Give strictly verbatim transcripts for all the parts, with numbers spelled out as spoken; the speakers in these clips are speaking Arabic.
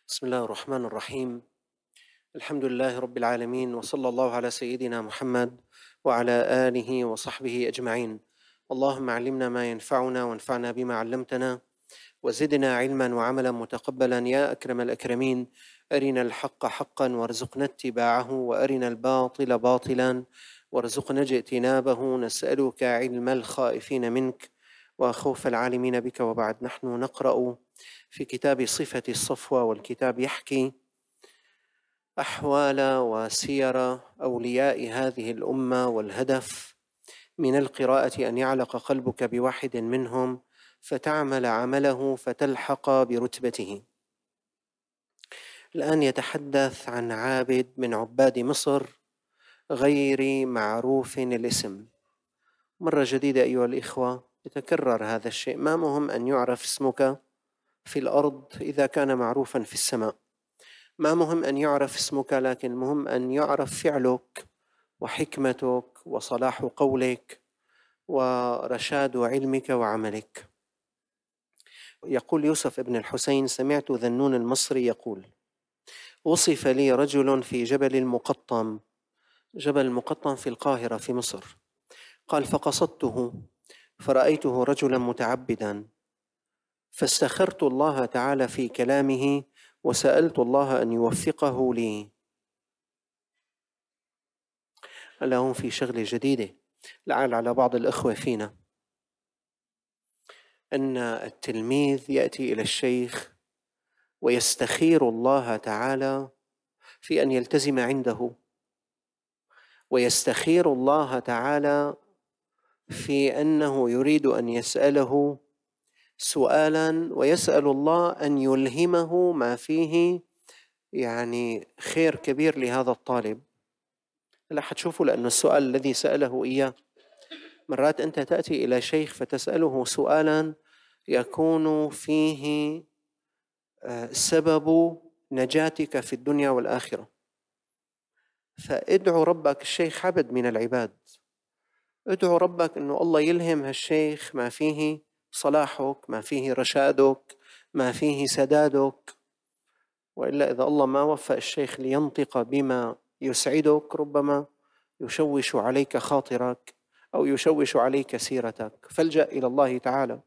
بسم الله الرحمن الرحيم. الحمد لله رب العالمين، وصلى الله على سيدنا محمد وعلى آله وصحبه أجمعين. اللهم علمنا ما ينفعنا وانفعنا بما علمتنا، وزدنا علما وعملا متقبلا يا أكرم الأكرمين. أرنا الحق حقا وارزقنا اتباعه، وأرنا الباطل باطلا وارزقنا اجتنابه. نسألك علم الخائفين منك وخوف العالمين بك. وبعد، نحن نقرأ في كتاب صفة الصفوة، والكتاب يحكي أحوال وسير أولياء هذه الأمة، والهدف من القراءة أن يعلق قلبك بواحد منهم فتعمل عمله فتلحق برتبته. الآن يتحدث عن عابد من عباد مصر غير معروف الاسم. مرة جديدة أيها الإخوة يتكرر هذا الشيء. ما مهم أن يعرف اسمك في الأرض إذا كان معروفا في السماء. ما مهم أن يعرف اسمك، لكن المهم أن يعرف فعلك وحكمتك وصلاح قولك ورشاد علمك وعملك. يقول يوسف ابن الحسين: سمعت ذنون المصري يقول: وصف لي رجل في جبل المقطم. جبل المقطم في القاهرة في مصر. قال: فقصدته فرأيته رجلا متعبدا، فاستخرت الله تعالى في كلامه وسألت الله أن يوفقه لي. لهم في شغلة جديدة لعل على بعض الأخوة فينا، أن التلميذ يأتي إلى الشيخ ويستخير الله تعالى في أن يلتزم عنده، ويستخير الله تعالى في أنه يريد أن يسأله سؤالا، ويسأل الله أن يلهمه ما فيه يعني خير كبير لهذا الطالب. لا حتشوفوا، لأن السؤال الذي سأله إياه، مرات أنت تأتي إلى شيخ فتسأله سؤالا يكون فيه سبب نجاتك في الدنيا والآخرة. فادعو ربك. الشيخ عبد من العباد. ادعو ربك أنه الله يلهم هالشيخ ما فيه صلاحك، ما فيه رشادك، ما فيه سدادك. وإلا إذا الله ما وفق الشيخ لينطق بما يسعدك، ربما يشوش عليك خاطرك أو يشوش عليك سيرتك. فالجأ إلى الله تعالى.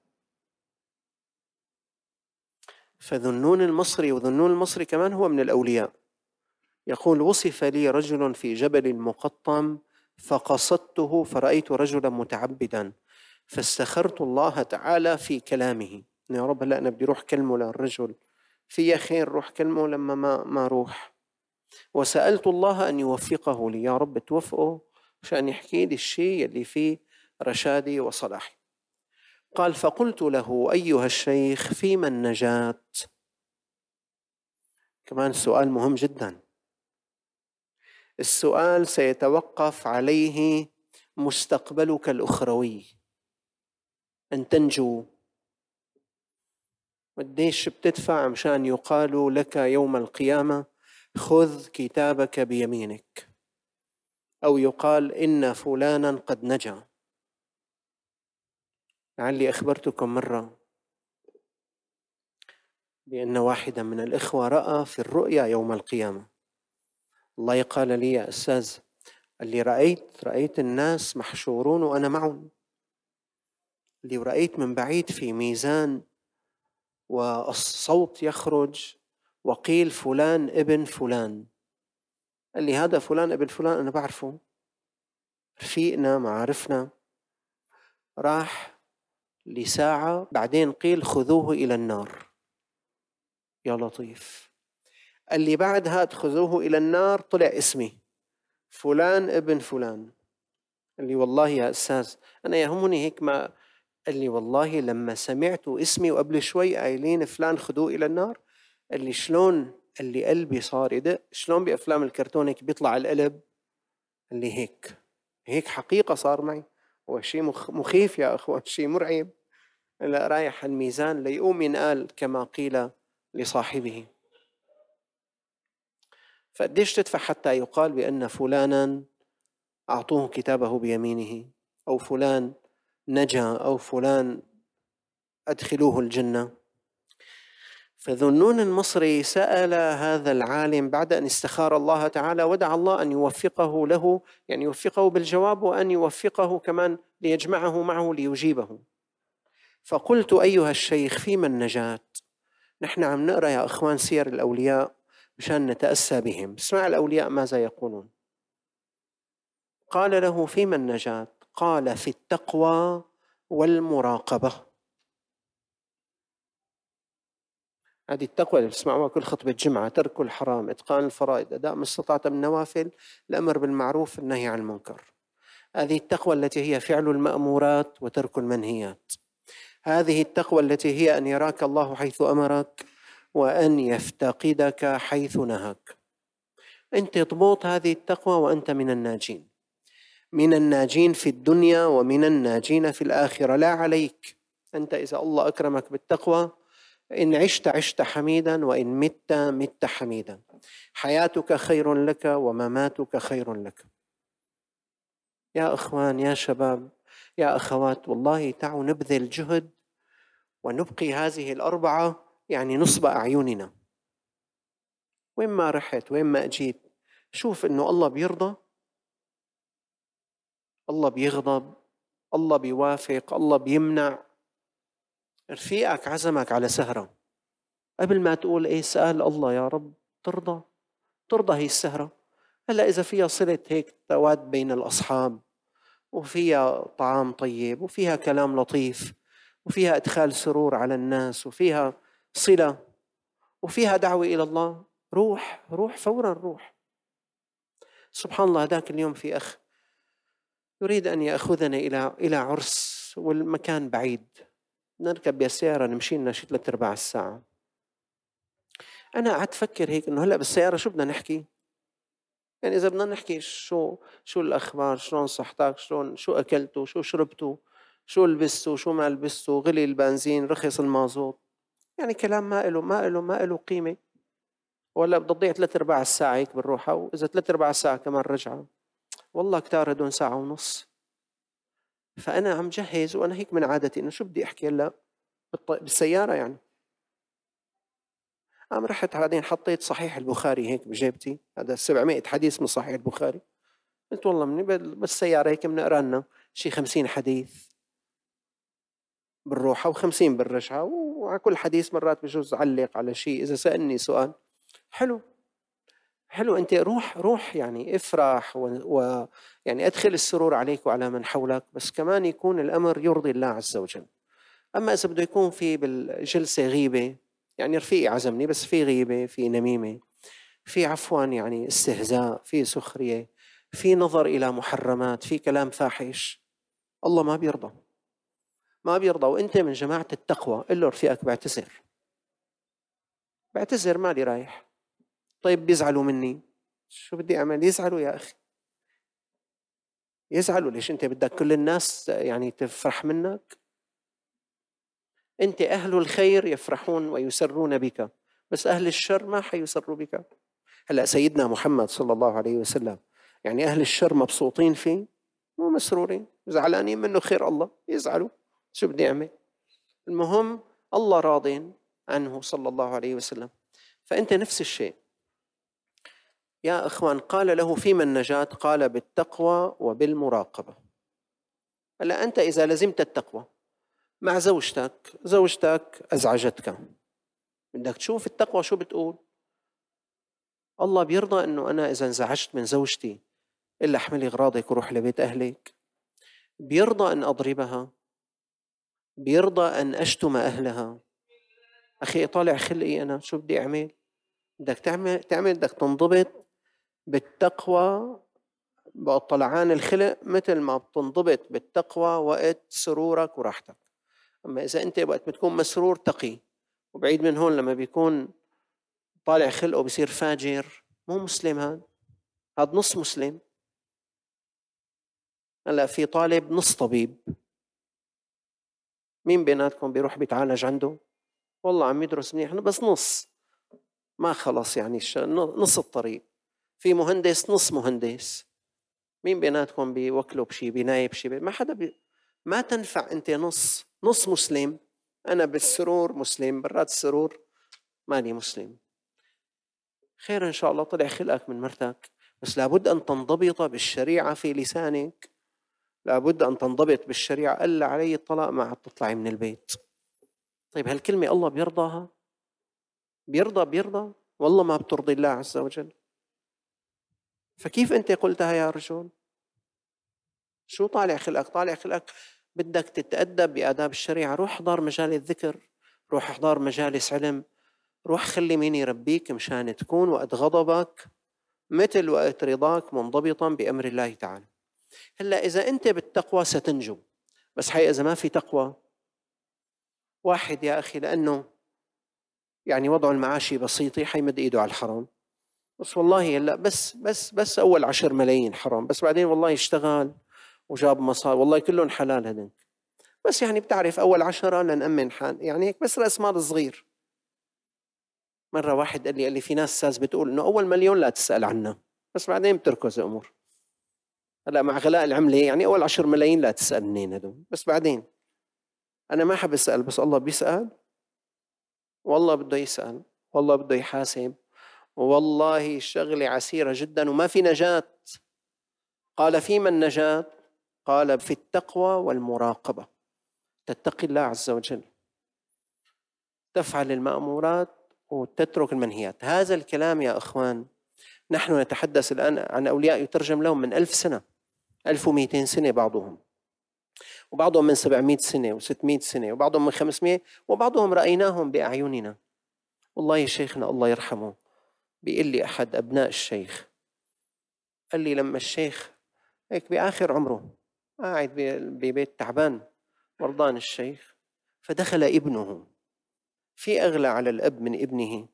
فذنون المصري، وذنون المصري كمان هو من الأولياء، يقول: وصف لي رجل في جبل المقطم فقصدته فرأيت رجلا متعبدا فاستخرت الله تعالى في كلامه. يا رب، هلا أنا بدي روح كلمه للرجل، في خير روح كلمه لما ما ما روح. وسألت الله أن يوفقه لي، يا رب توفقه عشان يحكي لي الشيء اللي فيه رشادي وصلاحي. قال: فقلت له: أيها الشيخ، فيما النجاة؟ كمان سؤال مهم جدا. السؤال سيتوقف عليه مستقبلك الأخروي، أن تنجو. قديش بتدفع مشان يقال لك يوم القيامة: خذ كتابك بيمينك، أو يقال إن فلانا قد نجا. لعلي أخبرتكم مرة بأن واحدا من الإخوة رأى في الرؤيا يوم القيامة. الله يقال لي: يا أستاذ، اللي رأيت رأيت الناس محشورون وأنا معهم. اللي رأيت من بعيد في ميزان والصوت يخرج وقيل فلان ابن فلان. قال لي: هذا فلان ابن فلان أنا بعرفه، رفيقنا معارفنا. راح لساعة بعدين قيل: خذوه إلى النار. يا لطيف. قال لي: بعدها خذوه إلى النار طلع اسمي فلان ابن فلان. قال لي: والله يا أستاذ أنا يهمني هيك ما. قال لي: والله لما سمعت اسمي وقبل شوي قايلين فلان خذوه إلى النار، قال لي: شلون؟ قال لي: قلبي صار يدق. شلون بأفلام الكرتون هيك بيطلع القلب؟ قال لي: هيك هيك حقيقة صار معي. هو شيء مخيف يا أخوان، شيء مرعب. لا، رايح الميزان ليقوم ينقال كما قيل لصاحبه. فقديش تدفع حتى يقال بأن فلانا أعطوه كتابه بيمينه، أو فلان نجا، أو فلان أدخلوه الجنة؟ فذو النون المصري سأل هذا العالم بعد أن استخار الله تعالى ودعا الله أن يوفقه له، يعني يوفقه بالجواب وأن يوفقه كمان ليجمعه معه ليجيبه. فقلت أيها الشيخ فيما النجاة؟ نحن عم نقرأ يا أخوان سير الأولياء مشان نتأسى بهم. اسمع الأولياء ماذا يقولون. قال له فيما النجاة؟ قال في التقوى والمراقبة. هذه التقوى اللي بتسمعوها كل خطبة جمعة: ترك الحرام، إتقان الفرائض، أداء ما استطعت من النوافل، الأمر بالمعروف، النهي عن المنكر. هذه التقوى التي هي فعل المأمورات وترك المنهيات. هذه التقوى التي هي أن يراك الله حيث أمرك وأن يفتقدك حيث نهاك. أنت تضبط هذه التقوى وأنت من الناجين، من الناجين في الدنيا ومن الناجين في الآخرة. لا عليك أنت إذا الله أكرمك بالتقوى، إن عشت عشت حميدا وإن مت مت حميدا. حياتك خير لك ومماتك خير لك. يا أخوان، يا شباب، يا أخوات، والله تعوا نبذل جهد ونبقي هذه الأربعة يعني نصب أعيننا. وين ما رحت وين ما أجيت شوف إنه الله بيرضى، الله بيغضب، الله بيوافق، الله بيمنع. رفيقك عزمك على سهرة، قبل ما تقول إيه سأل الله يا رب ترضى، ترضى هي السهرة. هلأ إذا فيها صلة هيك تواد بين الأصحاب، وفيها طعام طيب، وفيها كلام لطيف، وفيها إدخال سرور على الناس، وفيها صلة، وفيها دعوة إلى الله، روح روح فورا روح. سبحان الله، ذاك اليوم في أخ يريد أن يأخذني إلى إلى عرس والمكان بعيد، نركب بالسيارة نمشي لنا شي ثلاث أرباع الساعة. أنا قعدت أفكر هيك إنه هلأ بالسيارة شو بدنا نحكي؟ يعني إذا بدنا نحكي شو شو الأخبار، شلون صحتك، شلون شو أكلتوا، شو شربتوا، شو لبستوا، شو ما لبستوا، غلي البنزين، رخص المازوت، يعني كلام ما إله ما إله ما إله قيمة. ولا بدها تضيع ثلاث أرباع الساعة هيك بالروحة، وإذا ثلاث أرباع الساعة كمان رجعة، والله كتار هدول ساعة ونص. فأنا عم جهز وأنا هيك من عادتي إنه شو بدي أحكي هلا بالسيارة يعني. قام رحت بعدين حطيت صحيح البخاري هيك بجيبتي، هذا سبعمائة حديث من صحيح البخاري. قلت والله من بالسيارة هيك بنقرا لنا شي خمسين حديث بالروحة وخمسين بالرجعة، وعلى كل حديث مرات بجوز علق على شيء إذا سألني سؤال. حلو حلو، أنت روح روح يعني افرح ويعني أدخل السرور عليك وعلى من حولك، بس كمان يكون الأمر يرضي الله عز وجل. أما إذا بده يكون في بالجلسة غيبة، يعني رفيقي عزمني بس في غيبة، في نميمة، في عفوا يعني استهزاء، في سخرية، في نظر إلى محرمات، في كلام فاحش، الله ما بيرضى ما بيرضى. وأنت من جماعة التقوى قل له رفيقك بعتذر بعتذر مالي رايح. طيب بيزعلوا مني، شو بدي أعمل؟ يزعلوا يا أخي، يزعلوا. ليش أنت بدك كل الناس يعني تفرح منك؟ أنت أهل الخير يفرحون ويسرون بك، بس أهل الشر ما حيسروا بك. هلأ سيدنا محمد صلى الله عليه وسلم يعني أهل الشر مبسوطين فيه مو مسرورين، زعلانين منه، خير الله يزعلوا، شو بدي أعمل؟ المهم الله راضٍ عنه صلى الله عليه وسلم. فأنت نفس الشيء يا أخوان. قال له فيما النجاة؟ قال بالتقوى وبالمراقبة. هلأ أنت إذا لزمت التقوى مع زوجتك، زوجتك أزعجتك، بدك تشوف التقوى شو بتقول. الله بيرضى أنه أنا إذا انزعجت من زوجتي إلا احملي أغراضك وروح لبيت أهلك؟ بيرضى أن أضربها؟ بيرضى أن أشتم أهلها؟ أخي طالع خلقي أنا، شو بدي أعمل؟ بدك تعمل تعمل بدك تنضبط بالتقوى بطلعان الخلق مثل ما بتنضبط بالتقوى وقت سرورك وراحتك. أما إذا أنت وقت بتكون مسرور تقي، وبعيد من هون لما بيكون طالع خلقه بيصير فاجر، مو مسلم هذا، هذا نص مسلم. هلا في طالب نص طبيب، مين بيناتكم بيروح بيتعالج عنده؟ والله عم يدرس منيح بس نص، ما خلص يعني نص الطريق. في مهندس نص مهندس، مين بيناتكم بيوكلوا بشي بينايب شي؟ ما حدا بي... ما تنفع. انت نص نص مسلم. انا بالسرور مسلم، برات السرور ماني مسلم. خير إن شاء الله طلع خلقك من مرتك، بس لابد أن تنضبط بالشريعة في لسانك، لابد أن تنضبط بالشريعة. قال علي الطلاق ما عاد تطلعي من البيت. طيب هالكلمة الله بيرضاها؟ بيرضى بيرضى والله ما بترضي الله عز وجل. فكيف أنت قلتها يا رجل؟ شو طالع خلقك؟ طالع خلقك بدك تتأدب بآداب الشريعة. روح احضر مجال الذكر، روح احضر مجالس علم، روح خلي مين يربيك مشان تكون وقت غضبك مثل وقت رضاك منضبطا بأمر الله تعالى. هلا إذا أنت بالتقوى ستنجو، بس حقيقة إذا ما في تقوى، واحد يا أخي لأنه يعني وضعه المعاشي بسيط حيمد إيده على الحرام، بس والله هلا بس بس بس أول عشر ملايين حرام، بس بعدين والله اشتغل وجاب مصاري والله كلهم حلال هذين، بس يعني بتعرف أول عشرة لنأمن حال يعني هيك بس رأس مال صغير. مرة واحد قال لي قال لي في ناس ساز بتقول إنه أول مليون لا تسأل عنه، بس بعدين بتركز أمور. هلا مع غلاء العملة يعني أول عشر ملايين لا تسأل منين هدول، بس بعدين أنا ما حب أسأل، بس الله بيسأل، والله بده يسأل، والله بده يحاسب، والله الشغلة عسيرة جدا وما في نجاة. قال فيما النجاة؟ قال في التقوى والمراقبة. تتقي الله عز وجل، تفعل المأمورات وتترك المنهيات. هذا الكلام يا أخوان نحن نتحدث الآن عن أولياء يترجم لهم من ألف سنة، ألف ومئتين سنة بعضهم، وبعضهم من سبعمائة سنة وستمائة سنة، وبعضهم من خمسمائة، وبعضهم رأيناهم بأعيننا. والله شيخنا الله يرحمه بيقول لي أحد أبناء الشيخ، قال لي لما الشيخ هيك بآخر عمره قاعد ببيت تعبان مرضان الشيخ، فدخل ابنه، في أغلى على الأب من ابنه،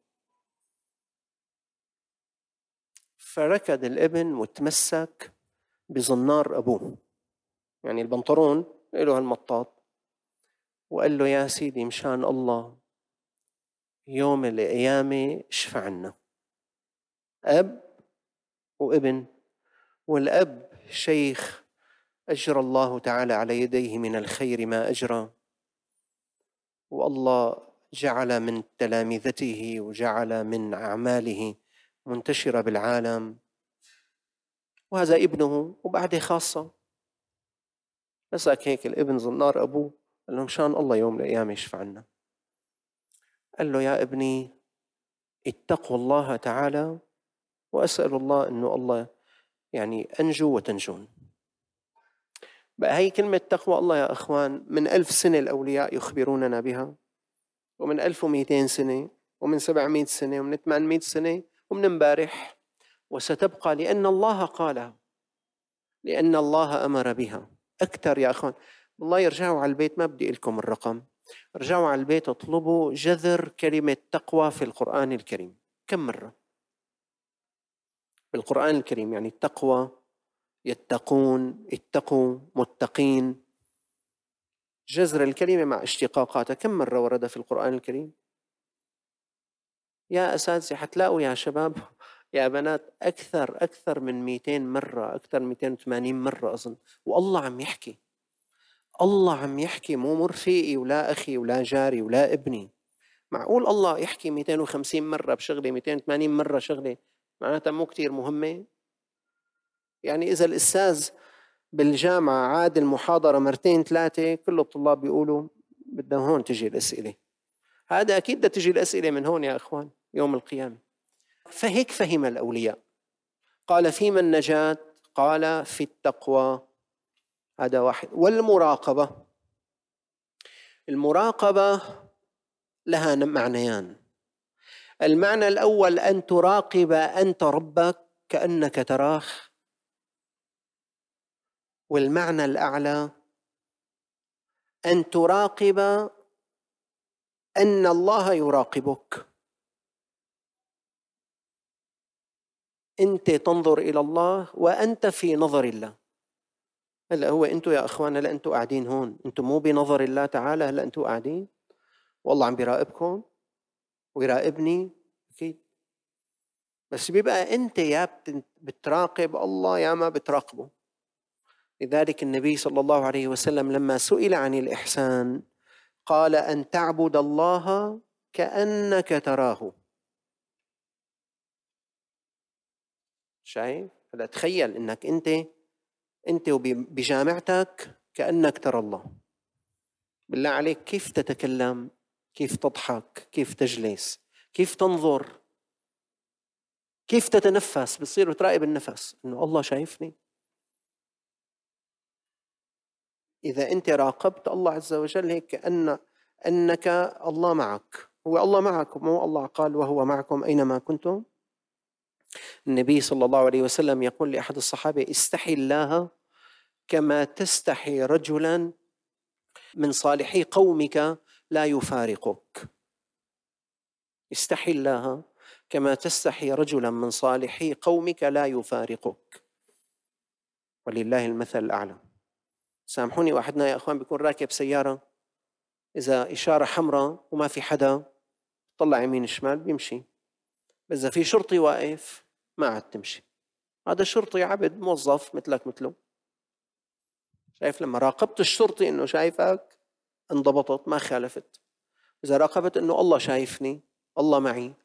فركض الابن وتمسك بزنار أبوه، يعني البنطرون له هالمطاط، وقال له يا سيدي مشان الله يوم القيامة اشفع عنا. أب وابن، والأب شيخ أجرى الله تعالى على يديه من الخير ما أجرى، والله جعل من تلامذته وجعل من أعماله منتشرة بالعالم، وهذا ابنه وبعده خاصة. مسك هيك الابن زنار أبوه، قال له مشان الله يوم القيامة يشفع عنا. قال له يا ابني اتقوا الله تعالى، وأسأل الله أنه الله يعني أنجو وتنجون. بقى هي كلمة تقوى الله يا أخوان من ألف سنة الأولياء يخبروننا بها، ومن ألف ومئتين سنة، ومن سبعمائة سنة، ومن ثمانمائة سنة، ومن امبارح، وستبقى لأن الله قالها، لأن الله أمر بها. أكثر يا أخوان والله يرجعوا على البيت، ما بدي لكم الرقم، رجعوا على البيت اطلبوا جذر كلمة تقوى في القرآن الكريم كم مرة بالقرآن الكريم، يعني التقوى يتقون، اتقوا، متقين، جذر الكلمة مع اشتقاقاتها كم مرة ورد في القرآن الكريم؟ يا أساتذة حتلاقوا يا شباب يا بنات أكثر أكثر من مئتين مرة، أكثر من مئتين وثمانين مرة أظن، والله عم يحكي، الله عم يحكي، مو مرفيقي ولا أخي ولا جاري ولا ابني. معقول الله يحكي مئتين وخمسين مرة بشغلة، مئتين وثمانين مرة شغلة معناتها مو كتير مهمة؟ يعني إذا الأستاذ بالجامعة عاد المحاضرة مرتين ثلاثة كل الطلاب بيقولوا بدنا هون تجي الأسئلة، هذا أكيد بدها تجي الأسئلة من هون يا أخوان يوم القيامة. فهيك فهم الأولياء. قال فيما النجاة؟ قال في التقوى. هذا واحد. والمراقبة، المراقبة لها معنيان. المعنى الأول أن تراقب أنت ربك كأنك تراه، والمعنى الأعلى أن تراقب أن الله يراقبك، أنت تنظر إلى الله وأنت في نظر الله. هلأ هو أنتوا يا أخوانا، هلأ أنتوا قاعدين هون، أنتوا مو بنظر الله تعالى، هلأ أنتوا قاعدين والله عم بيراقبكم ويراقبني أكيد، بس بيبقى أنت يا بتراقب الله يا ما بتراقبه. لذلك النبي صلى الله عليه وسلم لما سئل عن الإحسان قال أن تعبد الله كأنك تراه. شايف؟ هلا تخيل انك انت انت وبجامعتك كأنك ترى الله. بالله عليك كيف تتكلم، كيف تضحك، كيف تجلس، كيف تنظر، كيف تتنفس. بتصير تراقب النفس انه الله شايفني. اذا انت راقبت الله عز وجل هيك كأن انك الله معك. هو الله معك، مو الله قال وهو معكم اينما كنتم. النبي صلى الله عليه وسلم يقول لأحد الصحابة: استحي الله كما تستحي رجلا من صالحي قومك لا يفارقك. استحي الله كما تستحي رجلا من صالحي قومك لا يفارقك، ولله المثل الأعلى. سامحوني، واحدنا يا أخوان بيكون راكب سيارة، إذا إشارة حمراء وما في حدا طلع يمين شمال بيمشي، بس إذا في شرطي واقف ما عاد تمشي. هذا شرطي عبد موظف مثلك مثله. شايف؟ لما راقبت الشرطي إنه شايفك انضبطت، ما خالفت. إذا راقبت إنه الله شايفني، الله معي،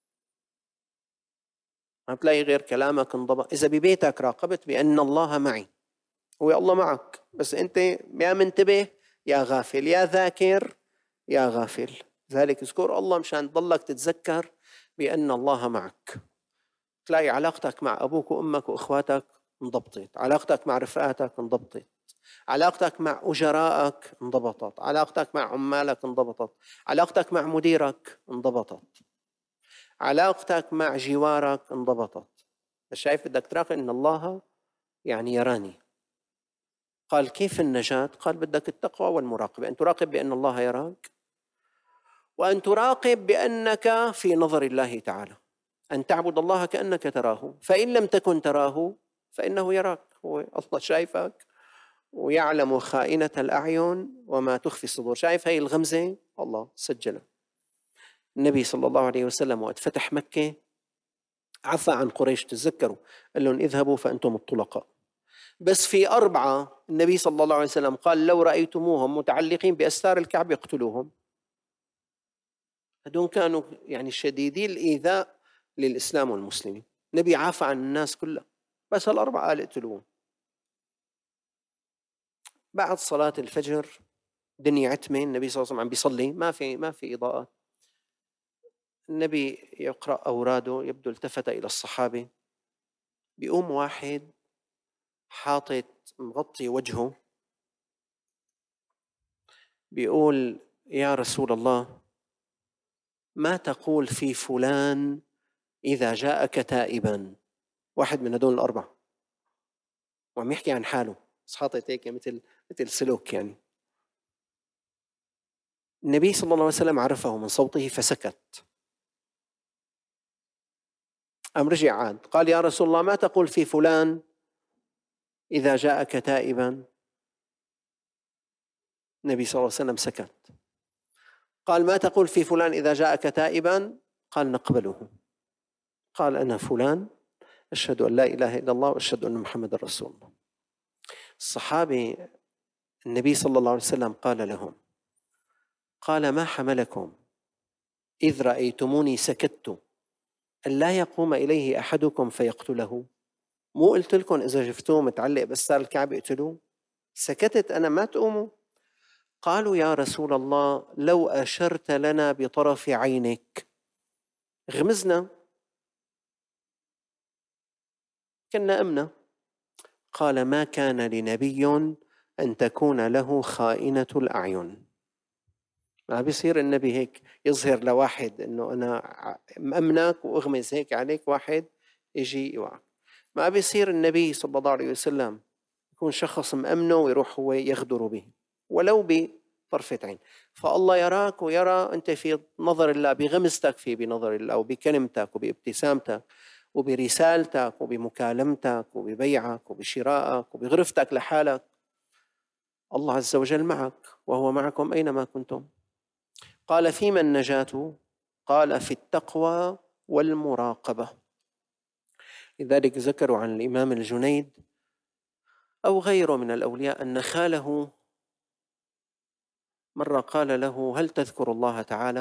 ما بتلاقي غير كلامك انضبط. إذا ببيتك راقبت بأن الله معي، هو الله معك، بس أنت يا منتبه يا غافل، يا ذاكر يا غافل. ذلك اذكر الله مشان تضلك تتذكر بأن الله معك. تلاقي علاقتك مع أبوك وأمك وإخواتك انضبطت، علاقتك مع رفقاتك انضبطت، علاقتك مع أجرائك انضبطت، علاقتك مع عمالك انضبطت، علاقتك مع مديرك انضبطت، علاقتك مع جوارك انضبطت. شايف؟ بدك تراقب إن الله يعني يراني. قال كيف النجاة؟ قال بدك التقوى والمراقبة، أن تراقب بأن الله يراك، وأن تراقب بأنك في نظر الله تعالى، أن تعبد الله كأنك تراه، فإن لم تكن تراه فإنه يراك. هو الله شايفك ويعلم خائنة الأعين وما تخفي الصدور. شايف هاي الغمزة؟ الله سجلها. النبي صلى الله عليه وسلم وقت فتح مكة عفى عن قريش، تذكروا، قال لهم اذهبوا فأنتم الطلقاء. بس في أربعة النبي صلى الله عليه وسلم قال لو رأيتموهم متعلقين بأستار الكعبة اقتلوهم. هذول كانوا يعني شديدي الإيذاء للإسلام والمسلمين. النبي عافى عن الناس كلها، بس الأربعة قال اقتلوهم. بعد صلاة الفجر دنيا عتمة، النبي صلى الله عليه وسلم عم بيصلي، ما في ما في إضاءات. النبي يقرأ أوراده، يبدو التفت إلى الصحابة، بيقوم واحد حاطط مغطي وجهه بيقول: يا رسول الله، ما تقول في فلان إذا جاءك تائبا؟ واحد من هدول الأربعة وعم يحكي عن حاله، بس حاطط هيك مثل مثل سلوك يعني. النبي صلى الله عليه وسلم عرفه من صوته فسكت. أم رجع عاد قال: يا رسول الله، ما تقول في فلان إذا جاءك تائبا؟ النبي صلى الله عليه وسلم سكت. قال: ما تقول في فلان إذا جاءك تائبا؟ قال: نقبله. قال: أنا فلان أشهد أن لا إله إلا الله وأشهد أن محمد رسول الله. الصحابي النبي صلى الله عليه وسلم قال لهم، قال: ما حملكم إذ رأيتموني سكت ألا يقوم إليه أحدكم فيقتله؟ مو قلت لكم إذا شفتوه متعلق بأستار الكعبة اقتلوه؟ سكتت أنا ما تقوموا؟ قالوا: يا رسول الله، لو أشرت لنا بطرف عينك غمزنا كنا أمنا. قال: ما كان لنبي أن تكون له خائنة الأعين. ما بيصير النبي هيك يظهر لواحد إنه أنا مأمنك وأغمز هيك عليك واحد يجي يوعك. ما بيصير النبي صلى الله عليه وسلم يكون شخص مأمنه ويروح هو يغدر به ولو بطرفة عين. فالله يراك ويرى أنت في نظر الله، بغمزتك فيه بنظر الله، وبكلمتك وبابتسامتك وبرسالتك وبمكالمتك وببيعك وبشرائك وبغرفتك لحالك. الله عز وجل معك وهو معكم أينما كنتم. قال: فيما النجاة؟ قال: في التقوى والمراقبة. لذلك ذكروا عن الإمام الجنيد أو غيره من الأولياء أن خاله مرة قال له: هل تذكر الله تعالى؟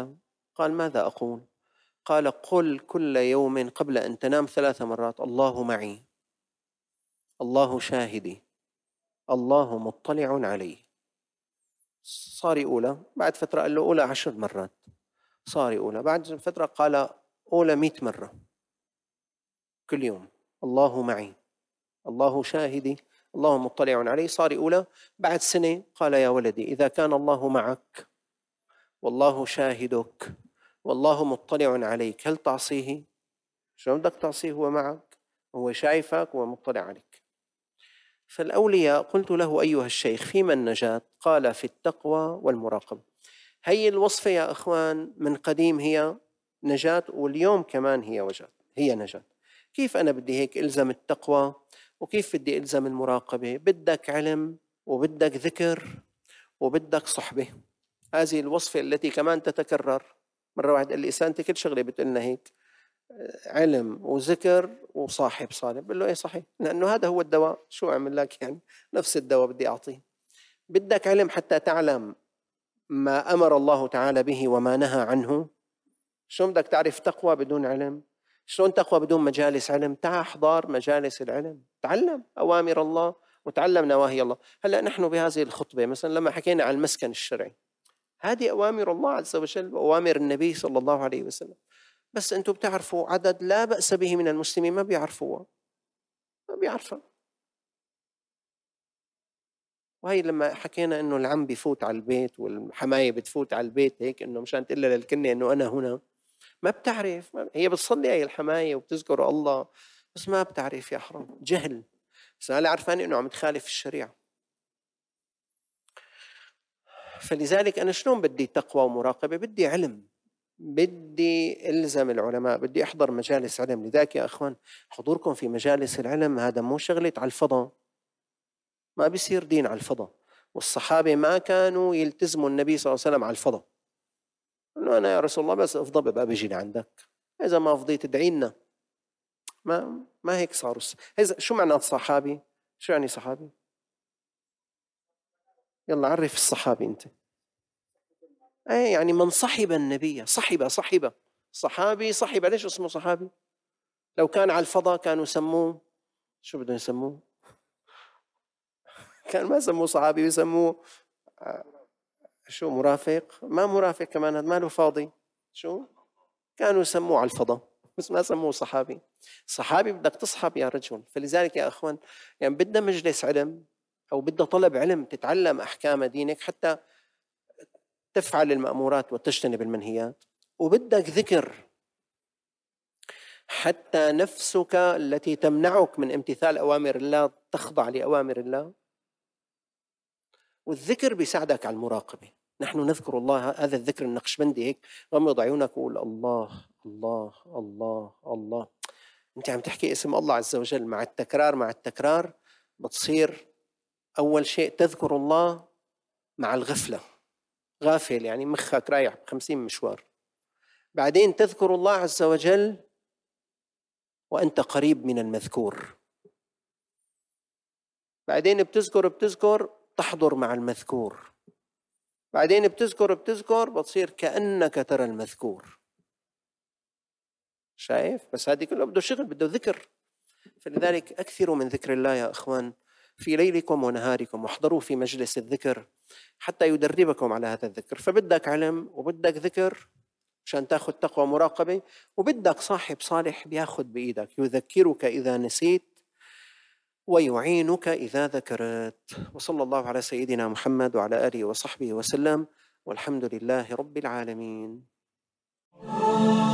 قال: ماذا أقول؟ قال: قل كل يوم قبل أن تنام ثلاث مرات: الله معي، الله شاهدي، الله مطلع علي. صار يقولها بعد فترة، قال له أولى عشر مرات، صار يقولها بعد فترة، قال أولى مئة مرة كل يوم: الله معي، الله شاهدي، الله مطلع علي. صار يقولها بعد سنة، قال: يا ولدي، إذا كان الله معك والله شاهدك والله مطلع عليك، هل تعصيه؟ شلون بدك تعصيه؟ هو معك، هو شايفك ومطلع عليك. فالأولياء، قلت له: أيها الشيخ، فيما النجاة؟ قال: في التقوى والمراقبة. هي الوصفة يا أخوان من قديم هي نجاة، واليوم كمان هي وجاة، هي نجاة. كيف أنا بدي هيك إلزم التقوى، وكيف بدي إلزم المراقبة؟ بدك علم، وبدك ذكر، وبدك صحبة. هذه الوصفة التي كمان تتكرر. مرة واحد قال لي: إسا أنت كل شغلة بتقلنا هيك، علم وذكر وصاحب صالح. بقول له: إيه صحيح، لأنه هذا هو الدواء. شو أعمل لك يعني؟ نفس الدواء بدي أعطيه. بدك علم حتى تعلم ما أمر الله تعالى به وما نهى عنه. شلون بدك تعرف تقوى بدون علم؟ شلون تقوى بدون مجالس علم؟ تعال احضر مجالس العلم، تعلم أوامر الله وتعلم نواهي الله. هلأ نحن بهذه الخطبة مثلا لما حكينا عن المسكن الشرعي، هذه أوامر الله عز وجل وأوامر النبي صلى الله عليه وسلم، بس أنتم بتعرفوا عدد لا بأس به من المسلمين ما بيعرفوها، ما بيعرفها. وهي لما حكينا إنه العم بيفوت على البيت والحماية بتفوت على البيت هيك إنه مشان تقول للكنة إنه أنا هنا، ما بتعرف. هي بتصلي هي الحماية وبتذكر الله، بس ما بتعرف يا حرام، جهل. بس أنا عرفان إنه عم تخالف الشريعة. فلذلك أنا شلون بدي تقوى ومراقبة؟ بدي علم، بدي إلزم العلماء، بدي أحضر مجالس علم. لذلك يا أخوان، حضوركم في مجالس العلم هذا مو شغلة على الفضاء، ما بيصير دين على الفضاء. والصحابة ما كانوا يلتزموا النبي صلى الله عليه وسلم على الفضاء، إنه أنا يا رسول الله بس أفضى ببقى بيجي لعندك، إذا ما فضيت ادعي لنا. ما ما هيك صاروا. هذا شو معنى صحابي؟ شو يعني صحابي؟ يلا عرف الصحابي أنت. أي يعني من صحب النبي، صحب صحب صحابي، صحب. ليش اسمه صحابي؟ لو كان على الفضاء كانوا سموه شو بدهم يسموه؟ كان ما سموه صحابي، يسموه شو؟ مرافق. ما مرافق كمان، هذا ماله فاضي. شو كانوا يسموه على الفضاء، بس ما سموه صحابي. صحابي بدك تصحب يا رجل. فلذلك يا أخوان، يعني بدنا مجلس علم أو بدنا طلب علم تتعلم أحكام دينك حتى تفعل المأمورات وتجتنب المنهيات، وبدك ذكر حتى نفسك التي تمنعك من امتثال أوامر الله تخضع لأوامر الله. والذكر بيساعدك على المراقبة. نحن نذكر الله، هذا الذكر النقشبندي هيك، غمض عيونك وقول: الله الله الله الله. أنت عم تحكي اسم الله عز وجل مع التكرار، مع التكرار بتصير أول شيء تذكر الله مع الغفلة، غافل يعني مخك رايح بخمسين مشوار. بعدين تذكر الله عز وجل وأنت قريب من المذكور. بعدين بتذكر بتذكر تحضر مع المذكور. بعدين بتذكر بتذكر بتصير كأنك ترى المذكور. شايف؟ بس هذه كله بده شغل، بده ذكر. فلذلك أكثروا من ذكر الله يا أخوان في ليلكم ونهاركم، واحضروا في مجلس الذكر حتى يدربكم على هذا الذكر. فبدك علم وبدك ذكر عشان تاخذ تقوى مراقبة، وبدك صاحب صالح بياخذ بإيدك يذكرك إذا نسيت ويعينك إذا ذكرت. وصلى الله على سيدنا محمد وعلى آله وصحبه وسلم، والحمد لله رب العالمين.